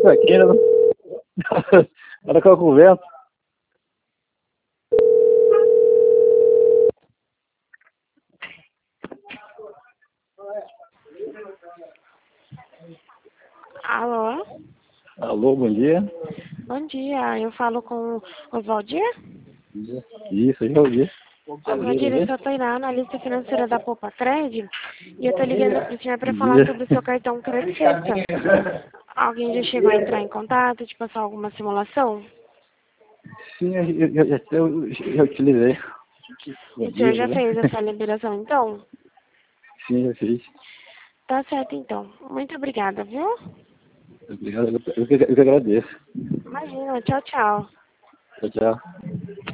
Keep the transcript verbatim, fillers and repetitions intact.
aqui, né? Era com a conversa. Alô? Alô, bom dia. Bom dia, eu falo com o Valdir? Isso, aí é o dia. Valdir, eu sou a Tainá, analista financeira da Poupa Cred, e eu tô ligando pro senhor para Bom falar dia. sobre o seu cartão Credit Sexta. Alguém já chegou a entrar em contato, te passar alguma simulação? Sim, eu, eu, eu, eu, eu utilizei. Bom O senhor dia, já né? fez essa liberação, então? Sim, eu fiz. Tá certo, então. Muito obrigada, viu? Obrigado, eu, eu, eu que agradeço. Imagina, tchau, tchau. Tchau, tchau.